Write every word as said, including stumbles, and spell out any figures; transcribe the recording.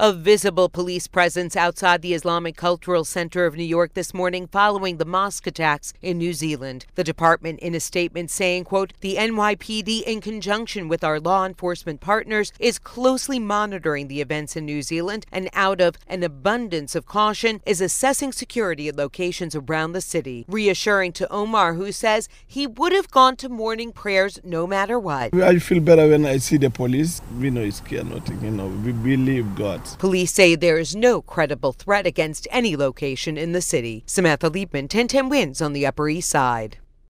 A visible police presence outside the Islamic Cultural Center of New York this morning following the mosque attacks in New Zealand. The department in a statement saying, quote, "The N Y P D, in conjunction with our law enforcement partners, is closely monitoring the events in New Zealand and out of an abundance of caution is assessing security at locations around the city," reassuring to Omar, who says he would have gone to morning prayers no matter what. I feel better when I see the police. We know it's care nothing, you know, we believe God. Police say there is no credible threat against any location in the city. Samantha Liebman, ten ten Wins on the Upper East Side.